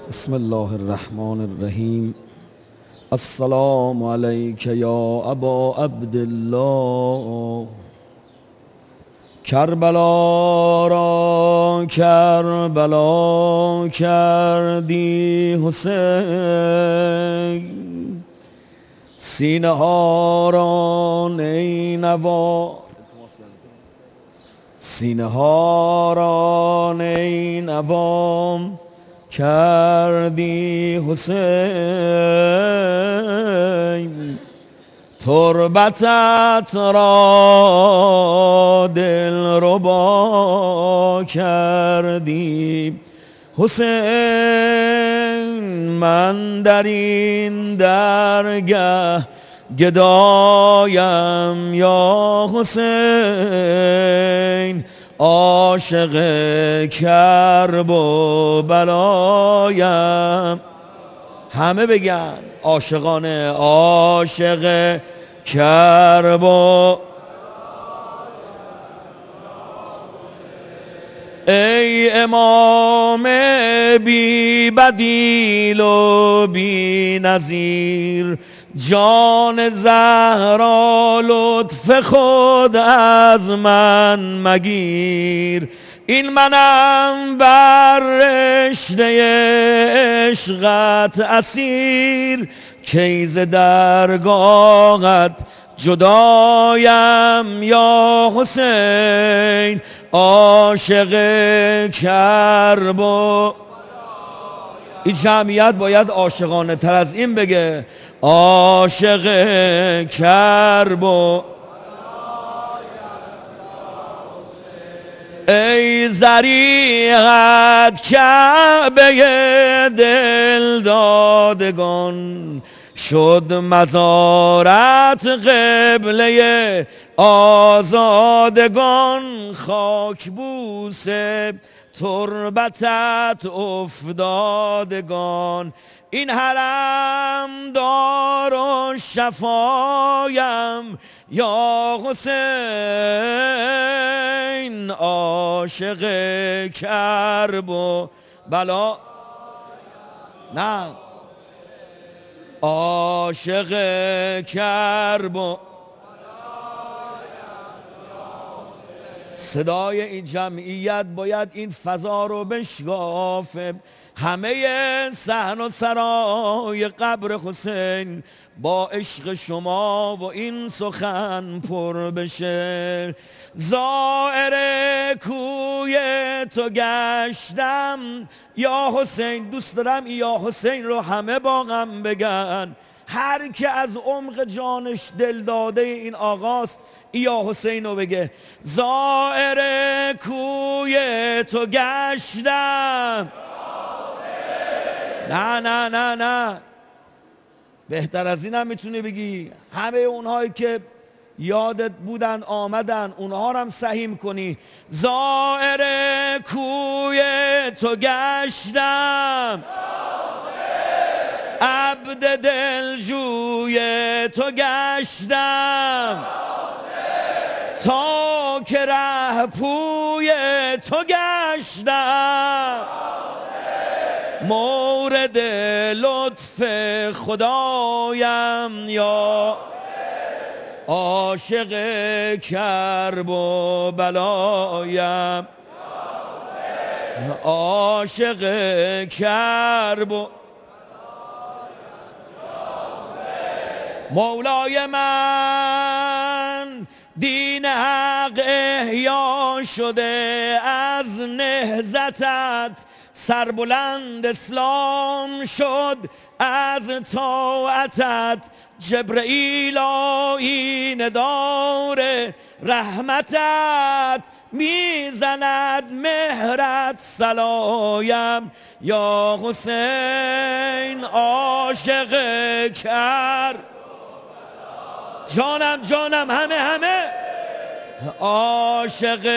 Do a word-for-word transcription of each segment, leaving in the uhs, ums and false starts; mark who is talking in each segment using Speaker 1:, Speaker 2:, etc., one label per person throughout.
Speaker 1: بسم الله الرحمن الرحیم. السلام علیک یا ابا عبدالله. کربلا را کربلا کردی حسین، سینه ها را نینوا سینه ها را نینوام کردی حسین. تربتت را دلربا کردی حسین. من در این درگه گدایم یا حسین، عاشق کرب و بلایم. همه بگن عاشقانه، عاشق کرب و ای امام بی بدیل و بی نظیر، جان زهرا لطف خود از من مگیر. این منم بر رشته عشقت اسیر، کی ز درگاهت جدایم یا حسین، عاشق کرب و این جمعیت باید عاشقانه تر از این بگه، عاشق کرب و ای زریعت کعبه دل دادگان، شد مزارت قبله آزادگان. خاک بوسه تربتت افتادگان، این حرم دار و شفایم یا حسین، عاشق کرب و بلا نه عاشق کرب و صدای این جمعیت باید این فضا رو بشکافه. همه صحن و سرای قبر حسین با عشق شما و این سخن پر بشه. زائر کوی تو گشتم یا حسین، دوست دارم یا حسین رو همه با غم بگن. هر که از عمق جانش دل داده این آقاست یا حسین رو بگه. زائر کوی تو گشتم، نه نه نه نه بهتر از این هم میتونی بگی. همه اونهایی که یادت بودن آمدن اونها رو هم سهیم کنی. زائر کوی تو گشتم، عبد دلجوی تو گشتم، تا که ره پوی تو گشتم، مورد لطف خدایم یا عاشق کرب و بلایم، عاشق کرب و مولای من. دین حق احیا شده از نهضتت، سربلند اسلام شد از طاعتت. جبرئیل آیین دار رحمتت، میزند مهرت سلایم یا حسین، عاشق کرب. جانم جانم همه همه عاشق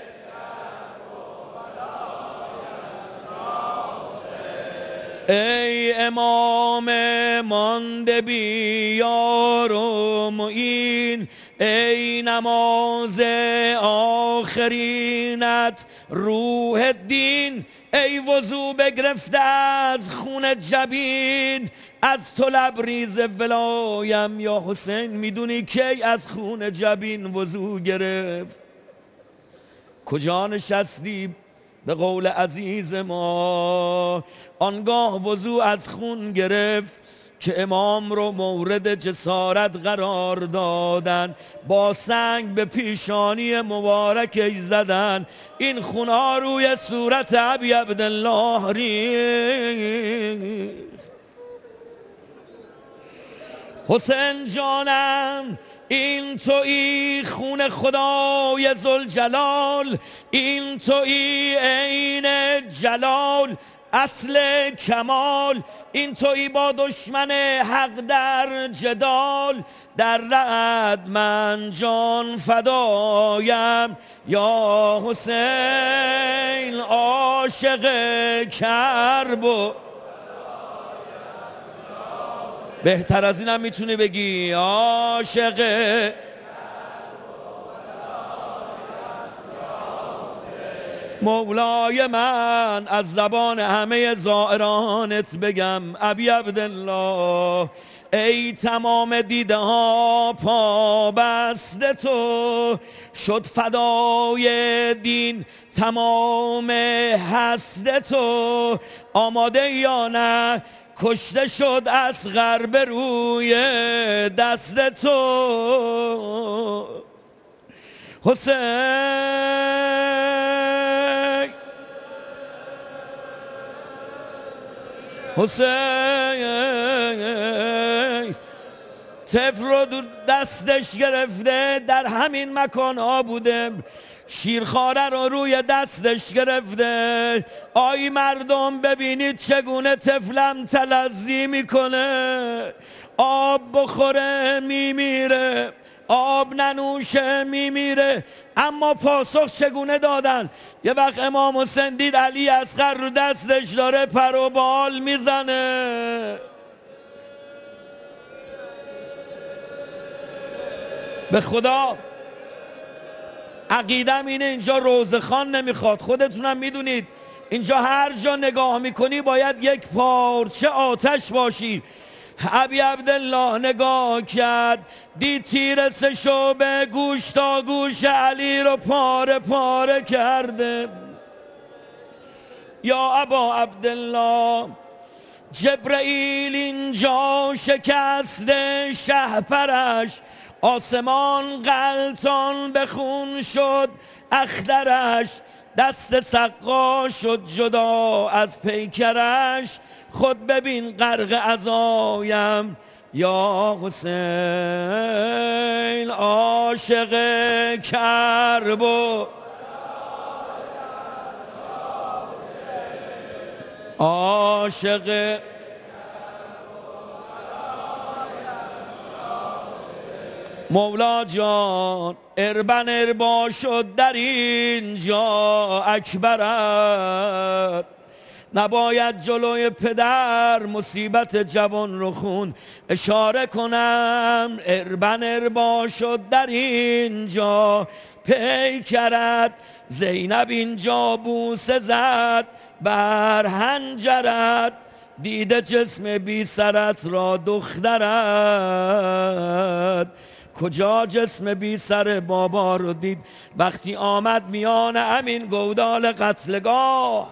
Speaker 1: ای امام مانده بی یار و معین، ای نماز آخرینت روح الدین، ای وضو بگرفته از خون جبین، از تو لبریز ولایم یا حسین. میدونی کی از خون جبین وضو گرفت؟ کجا نشستی؟ به قول عزیز ما آنگاه وضو از خون گرفت که امام رو مورد جسارت قرار دادن، با سنگ به پیشانی مبارکش زدن، این خونها روی صورت ابی عبدالله ریخت. حسین جانم این تویی خون خدای ذوالجلال، این تویی عین جلال، اصل کمال، این تویی با دشمن حق در جدال، در رعد من جان فدایم یا حسین، عاشق کرب و بهتر از اینم میتونی بگی عاشق مولای من. از زبان همه زائرانت بگم ابی عبدالله، ای تمام دیده ها پابسته تو، شد فدای دین تمام هسته تو، آماده یا نه کشته شد از غرب روی دست تو. حسین حسین طفل رو دستش گرفته، در همین مکان ها بوده، شیرخواره رو روی دستش گرفته. آی مردم ببینید چگونه طفلم تلظی میکنه، آب بخوره میمیره، آب ننوشه میمیره. اما پاسخ چگونه دادن؟ یه وقت امام حسین دید علی اصغر رو دستش داره پر و بال میزنه، به خدا عقیدم اینه اینجا روزخان نمیخواد، خودتونم میدونید اینجا هر جا نگاه میکنی باید یک پارچه آتش باشی. ابی عبدالله نگاه کرد، دید تیر سه شعبه گوش تا گوش علی رو پاره پاره کرده. یا ابا عبدالله، جبرئیل اینجا شکسته شهپرش، آسمان غلطان به خون شد اخترش، دست سقا شد جدا از پیکرش، خود ببین غرق عزایم یا حسین، عاشق کرب و عاشق مولا جان. اربن اربا شد در اینجا اکبرت، نباید جلوی پدر مصیبت جوان رو خون. اشاره کنم اربن اربا شد در اینجا پیکرت، زینب اینجا بوسه زد بر حنجرت، دیده جسم بی سرت را دخترت. کجا جسم بی سر بابا رو دید وقتی آمد میان همین گودال قتلگاه؟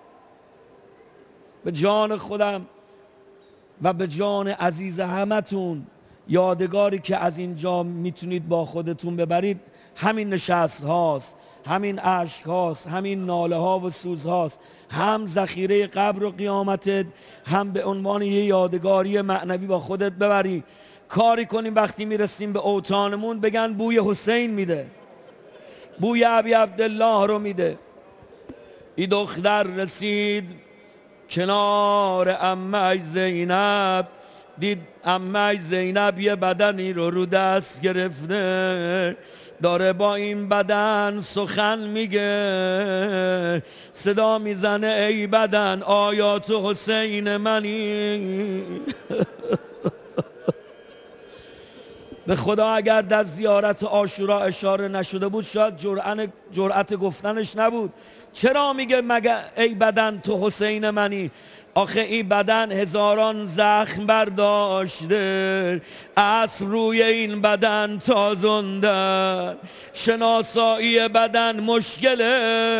Speaker 1: به جان خودم و به جان عزیز همتون یادگاری که از اینجا میتونید با خودتون ببرید همین نشست هاست، همین عشق هاست، همین ناله ها و سوز هاست، هم ذخیره قبر و قیامتت، هم به عنوان یه یادگاری معنوی با خودت ببری. کاری کنیم وقتی میرسیم به اوطانمون بگن بوی حسین میده، بوی ابی عبدالله رو میده. این دختر رسید کنار عمه‌اش زینب، دید عمه‌اش زینب یه بدنی رو رو دست گرفته، داره با این بدن سخن میگه، صدا میزنه ای بدن آیا تو حسین منی؟ به خدا اگر در زیارت عاشورا اشاره نشده بود شاید جرأت جرأت گفتنش نبود. چرا میگه مگه ای بدن تو حسین منی؟ آخه این بدن هزاران زخم برداشته، اصل روی این بدن تازندن، شناسایی بدن مشکله.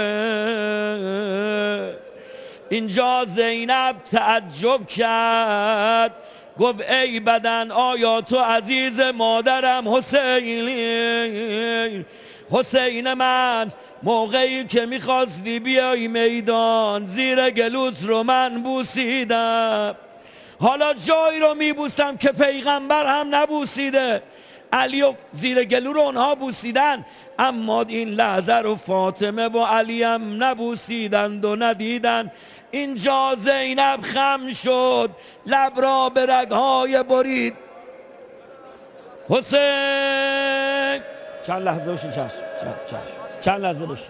Speaker 1: اینجا زینب تعجب کرد، گفت ای بدن آیا تو عزیز مادرم حسینی؟ حسین من موقعی که میخواستی بیای میدان زیر گلوت رو من بوسیدم، حالا جایی رو میبوسم که پیغمبر هم نبوسیده. علی و زیر گلو رو اونها بوسیدن، اما این لحظه رو فاطمه و علی هم نبوسیدند و ندیدن. اینجا زینب خم شد، لب را به رگهای برید. حسین چند لحظه باشین، چشم چشم چشم چند لحظه باشین.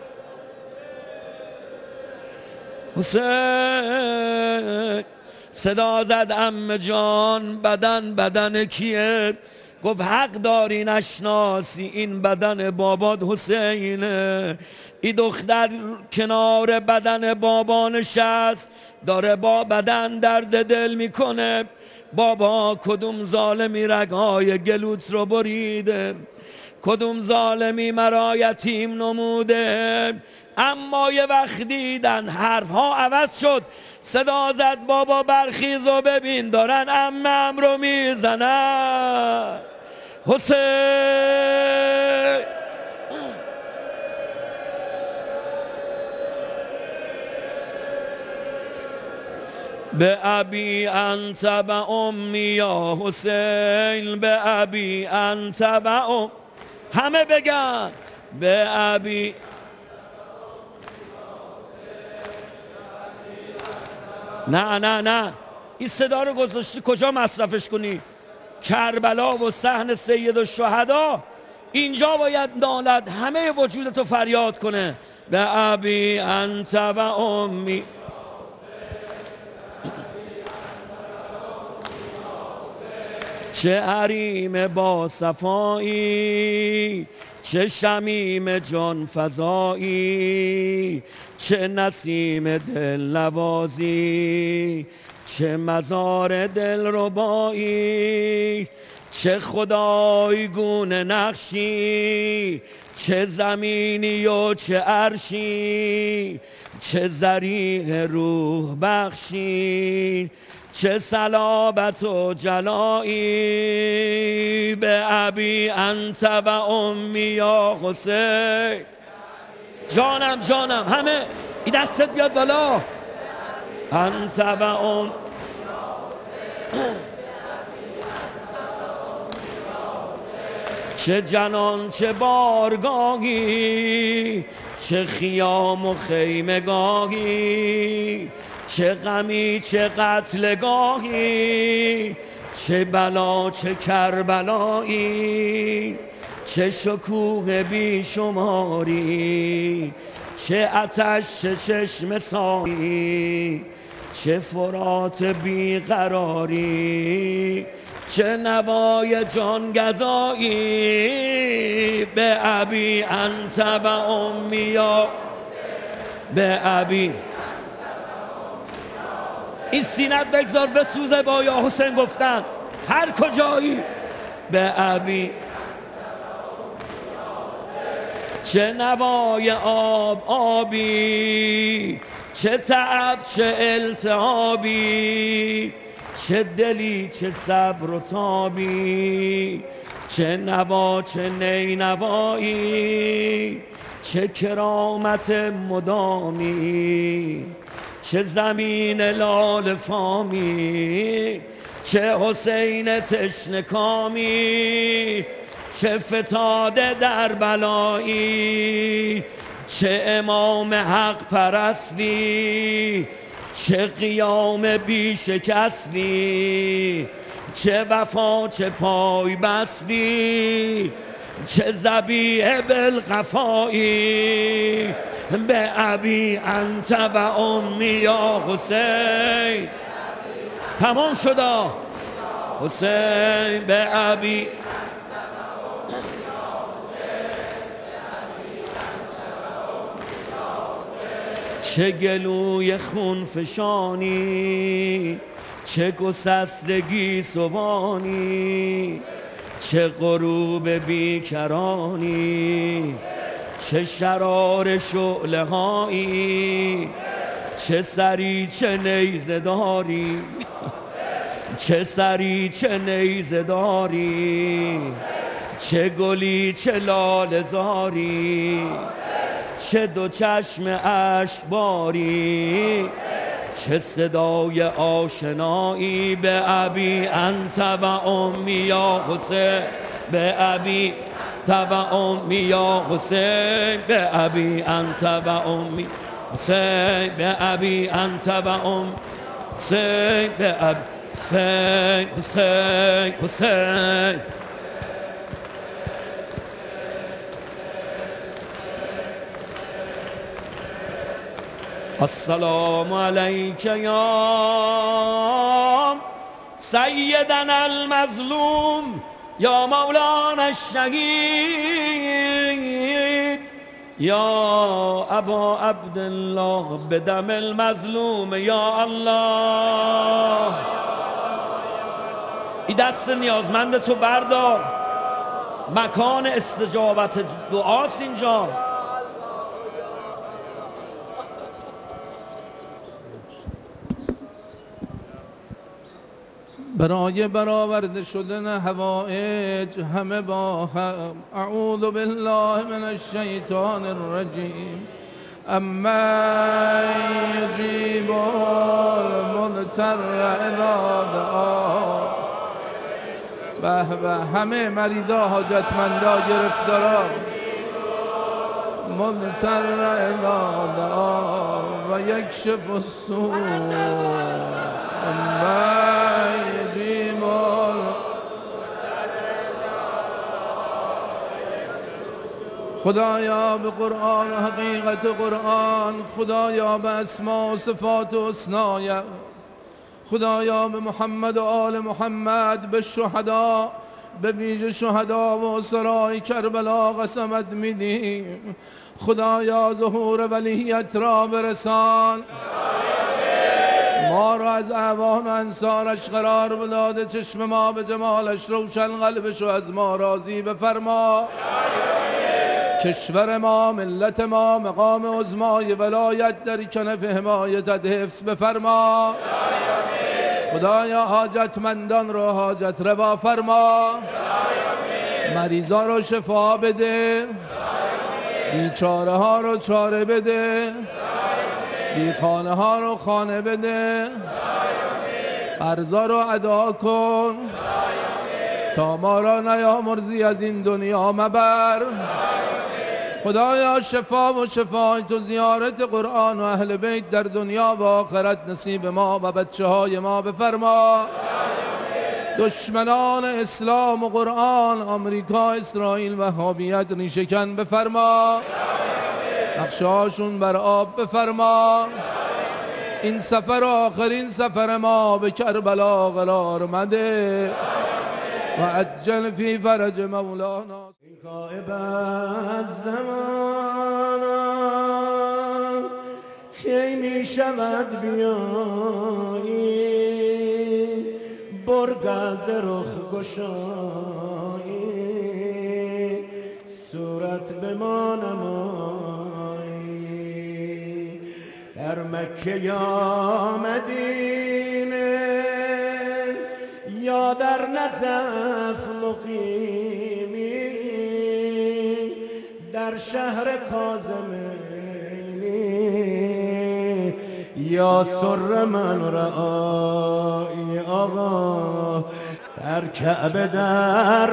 Speaker 1: حسین صدا زد عمه جان بدن بدن کیه؟ گفت حق داری نشناسی، این بدن بابات حسینه. این دختر کنار بدن بابا نشست، داره با بدن درد دل میکنه. بابا کدوم ظالمی رگهای گلوت رو بریده، کدوم ظالمی مرا یتیم نموده. اما یه وقت دیدن حرفها عوض شد، صدا زد بابا برخیز و ببین دارن عمم رو میزنن. حسین به ابی انت و امی یا حسین، به ابی انت و ام، همه بگن به ابی. نه نه نه این صدا رو گذاشتی کجا مصرفش کنی؟ کربلا و صحن سید الشهدا، اینجا باید نالد، همه وجودتو فریاد کنه به ابی انت و امی. چه حریم با صفایی، چه شمیم جان فزایی، چه نسیم دل نوازی، چه مزار دل ربایی، چه خدای گونه نقشی، چه زمینی و چه عرشی، چه ذریع روح بخشی، چه صلابت و جلایی. به ابی انت و امی یا حسین. جانم جانم همه این دستت بیاد بالا. انت و ام چه جنان چه بارگاهی، چه خیام و خیمگاهی، چه غمی چه قتلگاهی، چه بلا چه کربلایی، چه شکوه بی شماری، چه آتش چه چشم سایی، چه فرات بی قراری، چه نوای جان گزایی. به ابی انت و امی یا به ابی. این سینت بگذار بسوزه با یا حسین گفتن هر کجایی. به ابی چه نوای آب آبی، چه تعب چه التهابی، چه دلی چه صبر و تابی، چه نوا چه نی نوایی، چه کرامت مدامی، چه زمین لال فامی، چه حسین تشنه کامی، چه فتاده در بلایی، چه امام حق پرستی، چه قیام بی شکستی، چه وفا چه پای بستی، چه ذبیح بالقفایی. به ابی انت و امی یا حسین. تمام شدا حسین. به ابی چه گلوی خون فشانی، چه گسستگی صبانی، چه غروب بیکرانی، چه شرار شعله هایی، چه سری چه نیزه داری، چه سری چه نیزه داری، چه گلی چه لاله زاری، چه دو چشم اشک باری، چه صدای آشنایی. به ابی انت و امی یا حسین، به ابی انت و امی یا حسین، به ابی انت و امی حسین، به ابی انت و ام حسین، به ابی حسین حسین حسین. السلام علیک یا سیدنا المظلوم یا مولانا الشهید یا ابا عبدالله بدم المظلوم یا الله. این دست نیازمند تو بردار، مکان استجابت دعاست اینجا.
Speaker 2: برای برآورده شدن حوائج همه با هم. اعوذ بالله من الشیطان الرجیم. اما یجیب المضطر اذا دعا. به به همه مریضا، حاجتمندا، گرفتارا. مضطر اذا دعا و یکشف السوء. اما خدایا به قرآن و حقیقت قرآن، خدایا به اسما و صفات و حسنایت، خدایا به محمد و آل محمد، به شهدا، به ویژه شهدا و اسرای کربلا قسمت میدیم. خدایا ظهور ولیت را برسان، ما را از اعوان و انصارش قرار بداده، چشم ما به جمالش روشن، قلبش رو از ما راضی بفرما. کشور ما، ملت ما، مقام عظمای ولایت در کنف حمایتت حفظ بفرما. خدایا حاجتمندان رو حاجت روا فرما، مریضا رو شفا بده، بیچاره ها رو چاره بده، بی خانه ها رو خانه بده، قرضا رو ادا کن تا ما را نیامرزی از این دنیا مبر. خدایا شفا و شفای تو، زیارت قرآن و اهل بیت در دنیا و آخرت نصیب ما و بچه های ما بفرما. دشمنان اسلام و قرآن، آمریکا، اسرائیل، وهابیت ریشه‌کن بفرما، نقشه‌هاشون بر آب بفرما. این سفر آخرین سفر ما به کربلا قرار مده و عجل فی فرج مولانا.
Speaker 3: غایب از زمان کی می شود بیایی، برگ از رخ گشایی، صورت به ما نمایی. در مکه یا مدینه یا در نجف مقیمی، در شهر کاظمینی یا سر من رعایی. آقا در کعبه در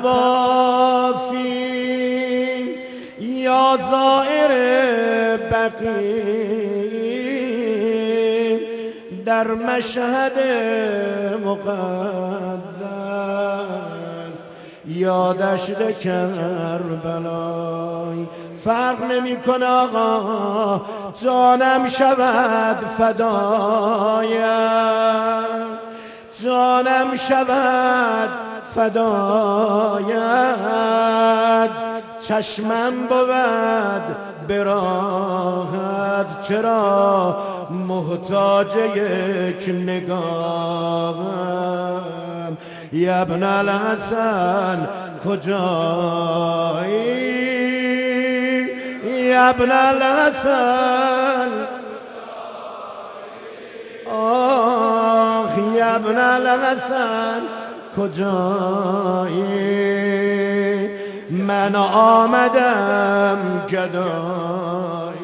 Speaker 3: طوافی یا زائر بقیع، در مشهد مقدس یا دشت کربلای. فرق نمی کنه آقا، جانم شود فدایت، جانم شود فدایت، چشمم بود براهت چرا محتاج یک نگاهم یا ابن الحسن کجایی یا ابن الحسن آه یا ابن الحسن کجایی من آمدم گدایی